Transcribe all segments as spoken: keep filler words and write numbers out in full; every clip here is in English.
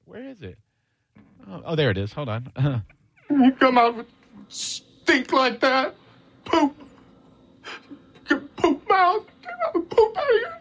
Where is it? Oh, oh there it is. Hold on. Uh, You come out with stink like that. Poop. Poop mouth. Poop out of your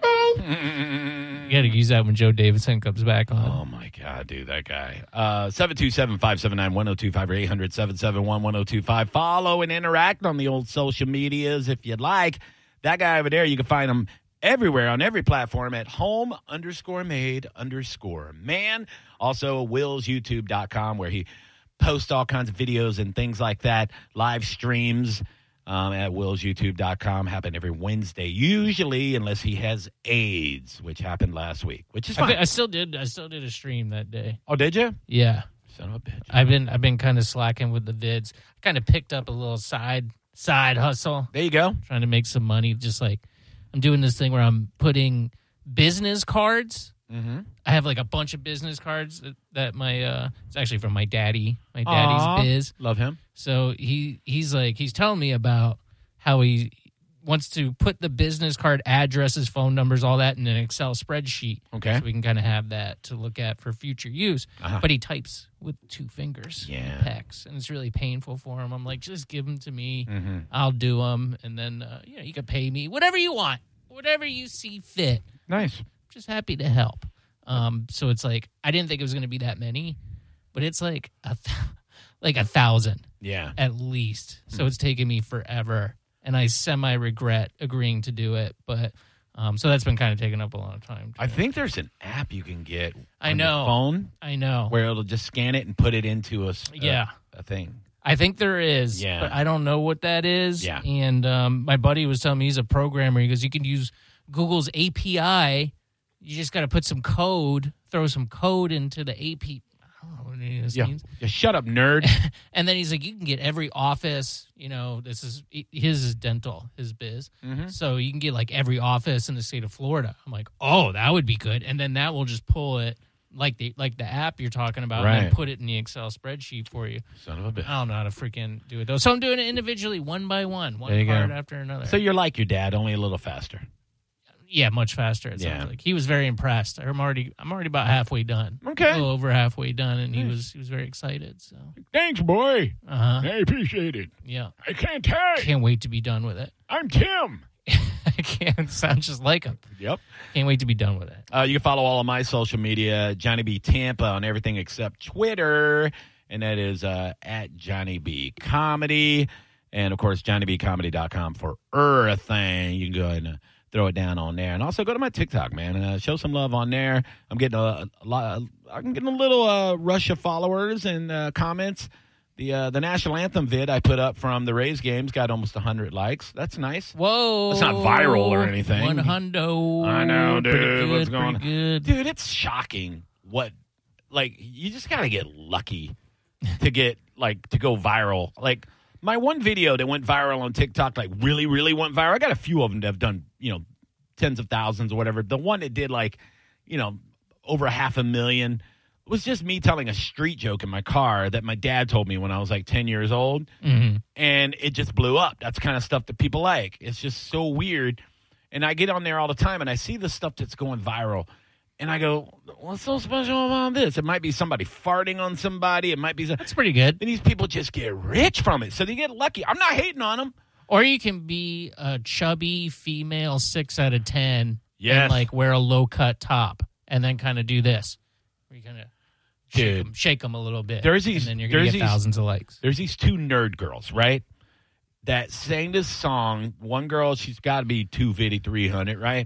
mouth. You got to use that when Joe Davidson comes back on. oh, my God, dude, that guy. Uh, seven two seven, five seven nine, one oh two five or eight hundred, seven seven one, one oh two five. Follow and interact on the old social medias if you'd like. That guy over there, you can find him everywhere on every platform at home underscore made underscore man. Also, wills youtube dot com where he posts all kinds of videos and things like that. Live streams um, at wills youtube dot com happen every Wednesday, usually unless he has AIDS, which happened last week, which is I, fine. thi- I still did. I still did a stream that day. Oh, did you? Yeah, Son of a bitch. I've been I've been kind of slacking with the vids. I kind of picked up a little side side hustle, There you go. trying to make some money. Just like I'm doing this thing where I'm putting business cards. Mm-hmm. I have like a bunch of business cards that, that my uh, it's actually from my daddy. My daddy's Aw. biz. Love him. So he he's like he's telling me about how he wants to put the business card addresses, phone numbers, all that in an Excel spreadsheet. Okay. So we can kind of have that to look at for future use. Uh-huh. But he types with two fingers. Yeah. Pecs, and it's really painful for him. I'm like, just give them to me. Mm-hmm. I'll do them, and then uh, you know you can pay me whatever you want, whatever you see fit. Nice. Just happy to help. Um, so it's like I didn't think it was going to be that many, but it's like a th- like a thousand Yeah. at least. So Hmm. it's taken me forever, and I semi regret agreeing to do it. But um, so that's been kind of taking up a lot of time. I think there's an app you can get I on know. your phone I know. where it'll just scan it and put it into a, s- a- Yeah. a thing. I think there is, Yeah. but I don't know what that is. Yeah. And um, my buddy was telling me he's a programmer. He goes, you can use Google's A P I. You just got to put some code, throw some code into the A P I. I don't know what any of this Yeah. means. Just shut up, nerd. And then he's like, you can get every office, you know, this is, his is dental, his biz. Mhm. So you can get like every office in the state of Florida. I'm like, oh, that would be good. And then that will just pull it like the like the app you're talking about and Right. then put it in the Excel spreadsheet for you. Son of a bitch. I don't know how to freaking do it, though. So I'm doing it individually, one by one, one There you card go. after another. So you're like your dad, only a little faster. Yeah, much faster, it sounds Yeah. like. He was very impressed. I'm already I'm already about halfway done. Okay. A little over halfway done, and he Nice. was he was very excited. So, Thanks, boy. uh-huh. I appreciate it. Yeah. I can't tell. Can't wait to be done with it. I'm Tim. I can't sound just like him. Yep. Can't wait to be done with it. Uh, you can follow all of my social media, Johnny B Tampa, on everything except Twitter, and that is uh, at Johnny B Comedy, and of course Johnny B Comedy dot com for everything. You can go ahead and uh, throw it down on there, and also go to my TikTok, man, and uh, show some love on there. I'm getting a, a lot. I'm getting a little uh, rush of followers and uh, comments. The uh, the national anthem vid I put up from the Rays games got almost one hundred likes. That's nice. Whoa. It's not viral or anything. One hundo. I know, dude. Pretty good, What's going pretty on? good. Dude, it's shocking what, like, you just got to get lucky to get, like, to go viral. Like, my one video that went viral on TikTok, like, really, really went viral. I got a few of them that have done, you know, tens of thousands or whatever. The one that did, like, you know, over half a million was just me telling a street joke in my car that my dad told me when I was, like, ten years old. Mm-hmm. And It just blew up. That's kind of stuff that people like. It's just so weird. And I get on there all the time, and I see the stuff that's going viral. And I go, what's so special about this? It might be somebody farting on somebody. It might be some, That's pretty good. and these people just get rich from it. So they get lucky. I'm not hating on them. Or you can be a chubby female six out of ten Yes. and, like, wear a low-cut top and then kind of do this. Where you kind of shake Dude. them, shake them a little bit. There's these- and then you're going to there's get these- thousands of likes. There's these two nerd girls, right, that sang this song. One girl, she's got to be two fifty, three hundred, right?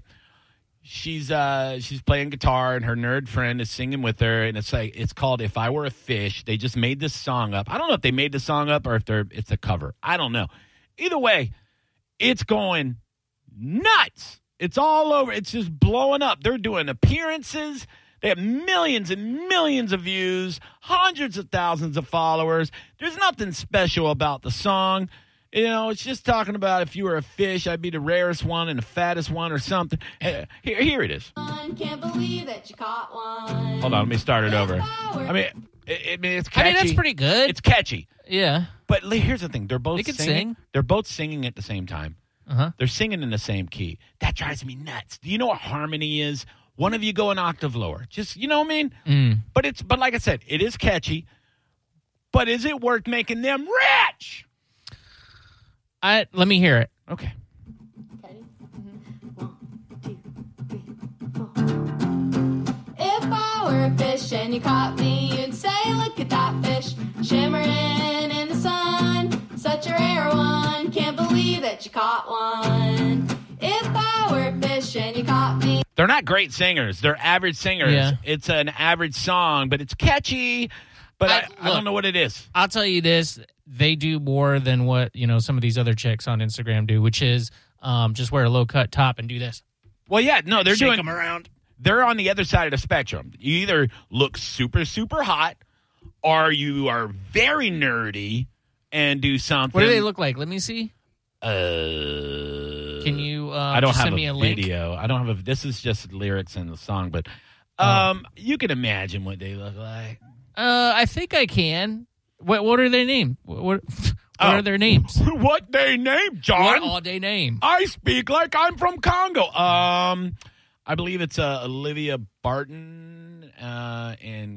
She's uh she's playing guitar, and her nerd friend is singing with her, and it's like it's called "If I Were a Fish." They just made this song up. I don't know if they made the song up or if they're it's a cover. I don't know. Either way, it's going nuts. It's all over. It's just blowing up. They're doing appearances. They have millions and millions of views, hundreds of thousands of followers. There's nothing special about the song. You know, it's just talking about if you were a fish, I'd be the rarest one and the fattest one or something. Here, here it is. Can't believe that you caught one. Hold on, let me start it over. I mean, it, I mean it's catchy. I mean, that's pretty good. It's catchy. yeah. But li- here's the thing. They're both They can singing. sing. They're both singing at the same time. Uh-huh. They're singing in the same key. That drives me nuts. Do you know what harmony is? one of you go an octave lower. Just, you know what I mean? Mm. But it's but like I said, it is catchy. But is it worth making them rich? I let me hear it. Okay. Okay. One, two, three, four. If I were a fish and you caught me, you'd say, look at that fish, shimmering in the sun. Such a rare one, can't believe that you caught one. If I were a fish and you caught me. They're not great singers. They're average singers. Yeah. It's an average song, but it's catchy. But I, I- I, look. don't know what it is. I'll tell you this: they do more than what you know some of these other chicks on Instagram do, which is um, just wear a low cut top and do this. Well, yeah, no, they're Shake doing. them around. They're on the other side of the spectrum. You either look super, super hot, or you are very nerdy and do something. What do they look like? Let me see. Uh, Can you? Uh, I don't just have send a, me a link? video. I don't have a. This is just lyrics in the song, but Oh. um, you can imagine what they look like. Uh, I think I can. What What are their names? What What, what Oh. are their names? What they name, John? What all day name? I speak like I'm from Congo. Um, I believe it's uh, Olivia Barton uh, and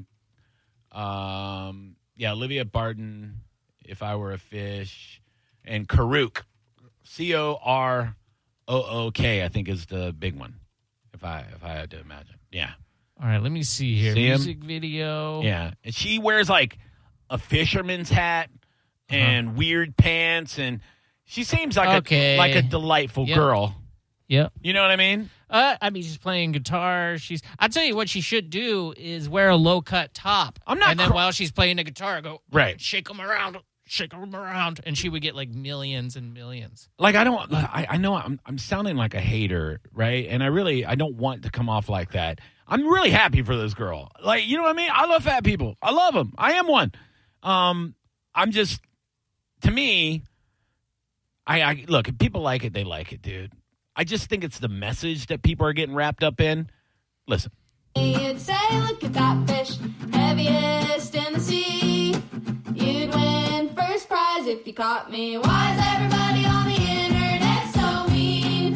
um, yeah, Olivia Barton. If I Were a Fish, and Karuk, C O R O O K. I think is the big one. If I if I had to imagine, yeah, All right, let me see here. See 'em? Music video. yeah. And she wears like a fisherman's hat Uh-huh. and weird pants, and she seems like Okay. a like a delightful Yep. girl. Yep. You know what I mean? Uh, I mean, she's playing guitar. She's. I'll tell you what she should do is wear a low cut top. I'm not And then cr- while she's playing the guitar, go Right. shake them around, shake them around, and she would get like millions and millions. Like I don't, I, I know I'm, I'm sounding like a hater, right? And I really, I don't want to come off like that. I'm really happy for this girl. Like, you know what I mean? I love fat people. I love them. I am one. Um, I'm just, to me, I, I look. If people like it, they like it, dude. I just think it's the message that people are getting wrapped up in. Listen. You'd say, look at that fish, heaviest in the sea. You'd win first prize if you caught me. Why is everybody on the internet so mean?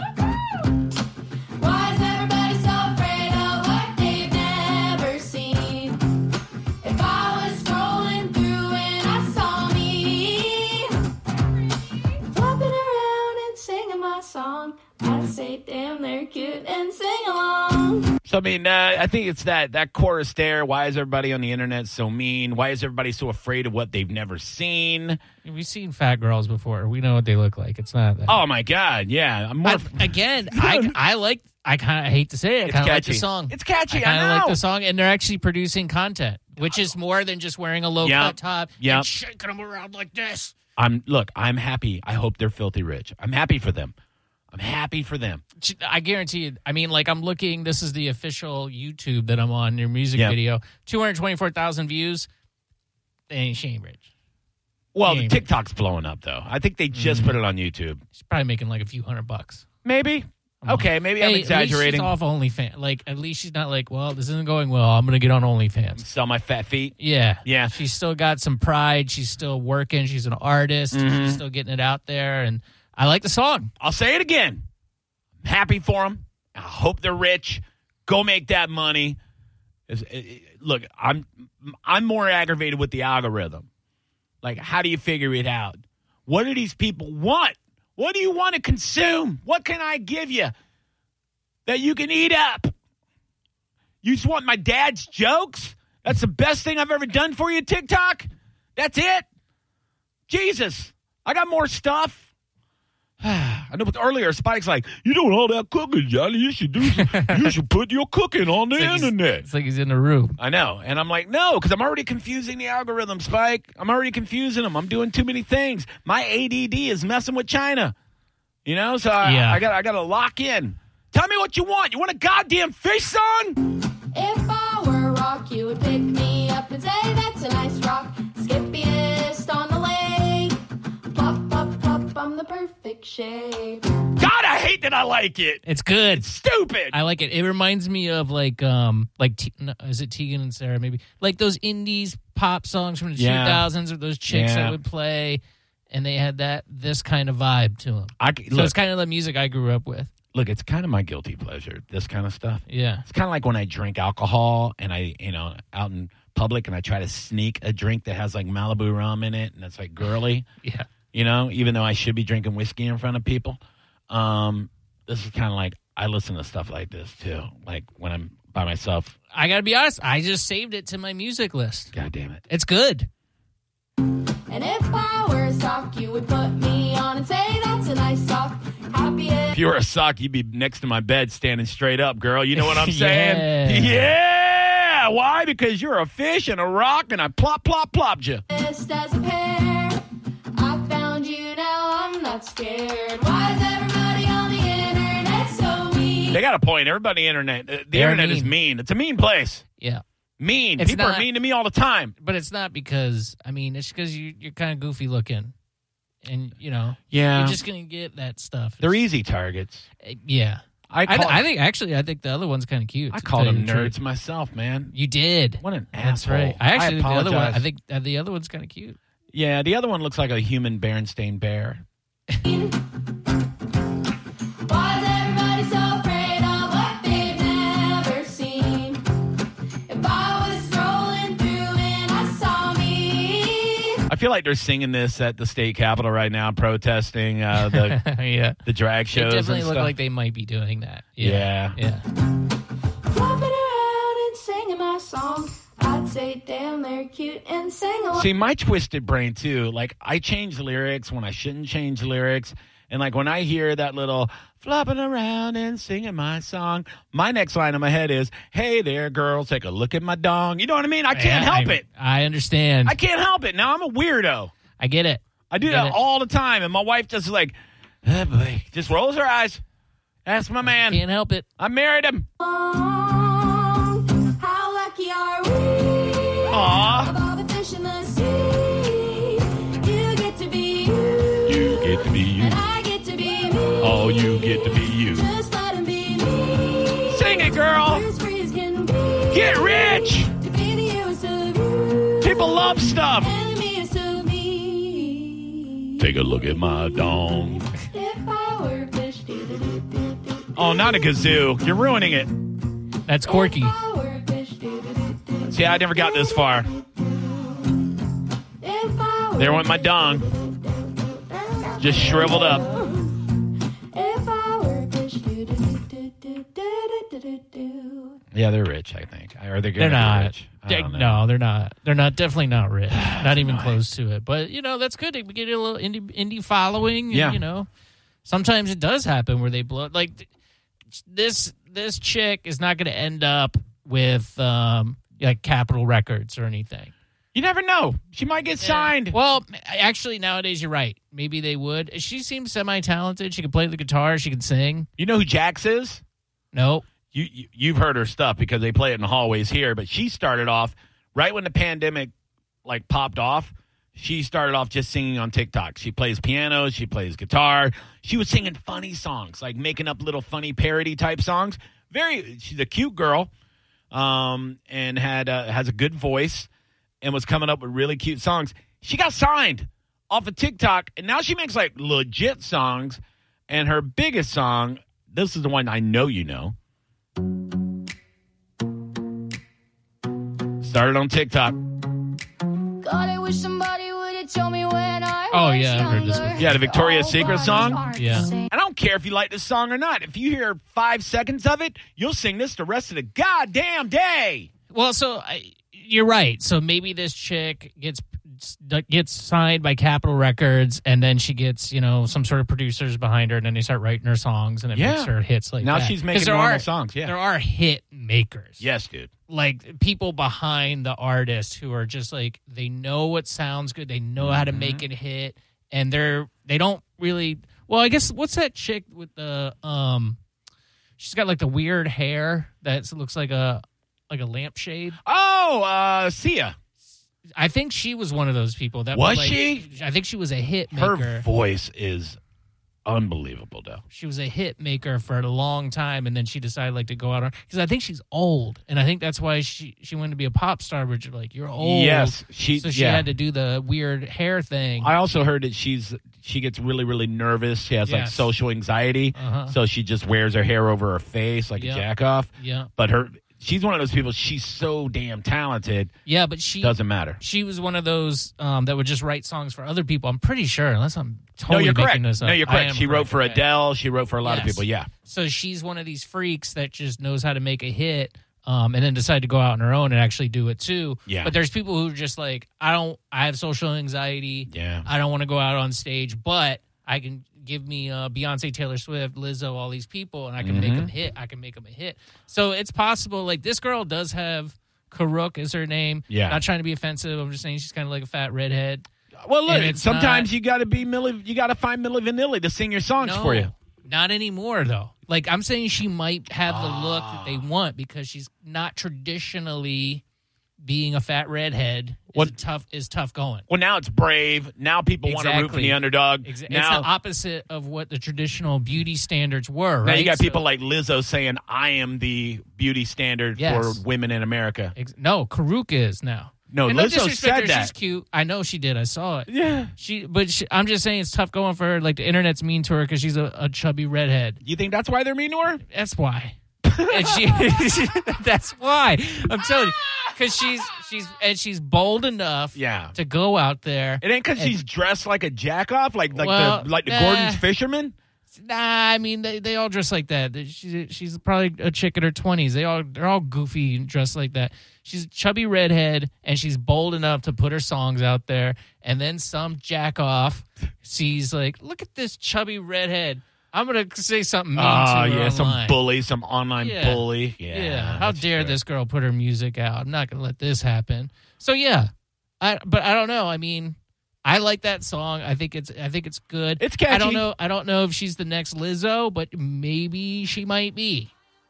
Why is everybody so afraid of what they've never seen? If I was scrolling through and I saw me flopping around and singing my song, I'd say, damn, they're cute and sing along. So I mean, uh, I think it's that that chorus there. Why is everybody on the internet so mean? Why is everybody so afraid of what they've never seen? We've seen fat girls before. We know what they look like. It's not that. Oh my God, yeah. I'm more. I, again, I I like. I kind of hate to say it. I It's kind of like the catchy. song. It's catchy, I kind of know. like the song, and they're actually producing content, which is more than just wearing a low Yep. cut top Yep. and shaking them around like this. I'm look. I'm happy. I hope they're filthy rich. I'm happy for them. I'm happy for them. I guarantee you. I mean, like I'm looking. This is the official YouTube that I'm on. Your music Yep. video, two hundred twenty-four thousand views. They ain't shame rich. Well, Yeah. the TikTok's blowing up though. I think they just Mm. put it on YouTube. She's probably making like a few hundred bucks. Maybe. Okay, maybe I'm Hey, exaggerating. At least she's off OnlyFans. Like at least she's not like, well, this isn't going well. I'm gonna get on OnlyFans. Sell my fat feet. Yeah. Yeah. She's still got some pride. She's still working. She's an artist. Mhm. She's still getting it out there. And I like the song. I'll say it again. I'm happy for them. I hope they're rich. Go make that money. It's- it- it- Look, I'm I'm more aggravated with the algorithm. Like, how do you figure it out? What do these people want? What do you want to consume? What can I give you that you can eat up? You just want my dad's jokes? That's the best thing I've ever done for you, TikTok? That's it? Jesus, I got more stuff. I know, but earlier Spike's like, "You doing all that cooking, Johnny? You should do. Some, you should put your cooking on the It's like he's- internet." It's like he's in the room. I know, and I'm like, no, because I'm already confusing the algorithm, Spike. I'm already confusing them. I'm doing too many things. My A D D is messing with China. You know, so I, Yeah. I got I got to lock in. Tell me what you want. You want a goddamn fish, son? If I were a rock, you would pick me up and say, that's a nice rock. Skippiest on the lake. Plop, plop, plop, I'm the perfect shape. God, I hate that I like it. It's good. Stupid. I like it. It reminds me of like um like T- no, is it Tegan and Sarah maybe like those indies pop songs from the Yeah. two thousands or those chicks Yeah. that would play, and they had that this kind of vibe to them. I, So look, it's kind of the music I grew up with. look, it's kind of my guilty pleasure, this kind of stuff. Yeah. It's kind of like when I drink alcohol and I, you know, out in public and I try to sneak a drink that has like Malibu rum in it and it's like girly, Yeah. you know, even though I should be drinking whiskey in front of people. Um, this is kind of like, I listen to stuff like this too. Like when I'm by myself. I got to be honest. I just saved it to my music list. God damn it. It's good. And if I were a sock, you would put me on and say that's a nice sock. Happy If you were a sock, you'd be next to my bed standing straight up, girl. You know what I'm saying? Yeah. Yeah. Why? Because you're a fish and a rock and I plop, plop, plopped you. as a pair. I found you, now I'm not scared. Why is everybody on the internet so mean? They got a point. Everybody on the internet. The They're internet is mean. mean. It's a mean place. Yeah. Mean. It's People not- are mean to me all the time. But it's not because, I mean, it's because you, you're kind of goofy looking. And, you know, Yeah. you're just going to get that stuff. They're easy targets. Uh, Yeah. I, I, call, I think, actually, I think the other one's kind of cute. I to called tell them you the truth. nerds myself, man. You did. What an That's asshole. right. I actually think the other one, apologize. I think uh, the other one's kind of cute. Yeah, the other one looks like a human Berenstain bear. Why is everybody so afraid of what they've never seen? If I was rolling through and I saw me, I feel like they're singing this at the state capitol right now, protesting uh, the Yeah. the drag It shows definitely and look stuff. like they might be doing that. Yeah. Yeah. flopping around and singing my song, I'd say, damn, they're cute and sing along. See, my twisted brain, too, like, I change lyrics when I shouldn't change lyrics. And, like, when I hear that little flopping around and singing my song, my next line in my head is, hey there, girls, take a look at my dong. You know what I mean? I can't Yeah, help I, it. I understand. I I, can't help it. Now I'm a weirdo. get it. I do Get that it. all the time. And my wife just is like, oh, boy, just rolls her eyes. That's my man. Can't help it. I married him. How lucky are we? Aw. Of all the fish in the sea, you get to be you, You get to be you. and I get to be me. Oh, you get to be you. Just let him be me. Sing it, girl. We're as free as can be. Get rich. To be the you is to you. People love stuff. And me is to me. Take a look at my dong. If I were a fish, do do do do do. Oh, not a kazoo. You're ruining it. That's Corky. If I were a fish, do do do do. See, I never got this far. If I were There went my dong. Just shriveled up. If I were a fish, do do do do do do do do do. Yeah, they're rich, I think. Or they're They're gonna be not. rich. I They- don't know. no, they're not. They're not. Definitely not rich. Not even annoying. close to it. But you know, that's good. We get a little indie indie following. And, Yeah. You know, sometimes it does happen where they blow. Like th- this this chick is not going to end up with um like Capitol Records or anything. You never know. She might get signed. Well, actually, nowadays you're right. Maybe they would. She seems semi talented. She can play the guitar. She can sing. You know who Jax is? No. You, you you've heard her stuff because they play it in the hallways here. But she started off right when the pandemic like popped off. She started off just singing on TikTok. She plays piano. She plays guitar. She was singing funny songs, like making up little funny parody type songs. Very. She's a cute girl, um, and had uh, has a good voice, and was coming up with really cute songs. She got signed off of TikTok, and now she makes like legit songs. And her biggest song, this is the one I know you know. Started on TikTok. God, I wish somebody would have told me when I Oh, was yeah, I've heard this younger. one. Yeah, the Victoria's Oh, Secret but song? it's hard to Yeah. say. I don't care if you like this song or not. If you hear five seconds of it, you'll sing this the rest of the goddamn day. Well, so I, you're right. So maybe this chick gets gets signed by Capitol Records, and then she gets you know some sort of producers behind her, and then they start writing her songs, and it Yeah. makes her hits like Now that. she's 'Cause making there normal are, songs. Yeah. There are hit makers. Yes, dude. Like people behind the artist who are just like they know what sounds good, they know how to make Mm-hmm. it hit, and they're they don't really. Well, I guess what's that chick with the um? She's got like the weird hair that looks like a like a lampshade. Oh, uh, Sia. I think she was one of those people that Was like, she? I think she was a hit Her maker. voice is unbelievable, though. She was a hit maker for a long time, and then she decided like to go out on because I think she's old, and I think that's why she she wanted to be a pop star. But you're like, you're old, Yes, she. so she yeah. had to do the weird hair thing. I also heard that she's she gets really, really nervous. She has like Yes. social anxiety, Uh-huh. so she just wears her hair over her face like Yep. a jack off. yeah, But her, she's one of those people. She's so damn talented. yeah, but she Doesn't matter. she was one of those um, that would just write songs for other people. I'm pretty sure, unless I'm No, totally you're making correct. this up. No, you're I correct. am She wrote correct, for okay. Adele. She wrote for a lot of Yes. people. Yeah. So she's one of these freaks that just knows how to make a hit, um, and then decide to go out on her own and actually do it too. Yeah. But there's people who are just like, I don't, I have social anxiety. Yeah. I don't want to go out on stage, but I can give me uh, Beyonce, Taylor Swift, Lizzo, all these people, and I can make Mhm. them hit. I can make them a hit. So it's possible. Like this girl does have Karuk is her name. Yeah. Not trying to be offensive. I'm just saying she's kind of like a fat redhead. Well, And look. it's Sometimes not- you got to be Millie. You got to find Millie Vanilli to sing your songs No, for you. not anymore though. Like I'm saying, she might have the look that Ah. they want because she's not traditionally being a fat redhead. Is What- tough is tough going. Well, now it's Brave. Now people want to root for Exactly. the underdog. Exa- it's Now, the opposite of what the traditional beauty standards were. Right? now you got So- people like Lizzo saying, "I am the beauty standard Yes. for women in America." Ex- no, Karuk is now. No, And no Lizzo disrespect said her, that. She's cute. I know she did. I saw it. Yeah. She, but she, I'm just saying it's tough going for her. Like the internet's mean to her because she's a, a chubby redhead. You think that's why they're mean to her? That's why. and she, that's why. I'm telling you, because she's she's and she's bold enough. Yeah. To go out there. It ain't because And- she's dressed like a jack off, like like Well, the like the nah. Gordon's fisherman. Nah, I mean they, they all dress like that. She's she's probably a chick in her twenties. They all they're all goofy and dressed like that. She's a chubby redhead, and she's bold enough to put her songs out there. And then some jack off sees like, look at this chubby redhead. I'm gonna say something mean Oh to her yeah, some online. bully, some online Yeah. bully. Yeah. Yeah, how that's dare true. this girl put her music out? I'm not gonna let this happen. So yeah, I but I don't know. I mean, I like that song. I think it's I think it's good. It's I don't catchy. know. I don't know if she's the next Lizzo, but maybe she might be.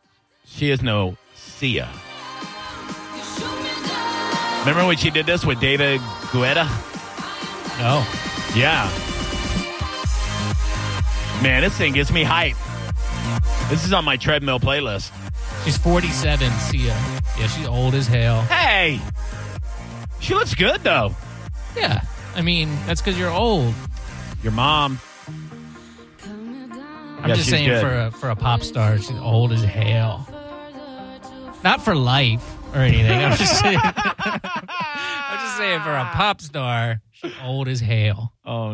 She is no Sia. Remember when she did this with David Guetta? No. Yeah. Man, this thing gets me hype. This is on my treadmill playlist. She's forty-seven, Sia. Yeah, she's old as hell. Hey, she looks good though. Yeah. I mean, that's because you're old. Your mom. I'm Yeah, just she's saying good. for a, for a pop star, she's old as hell. Not for life or anything. I'm just saying. I'm just saying for a pop star, she's old as hell. Oh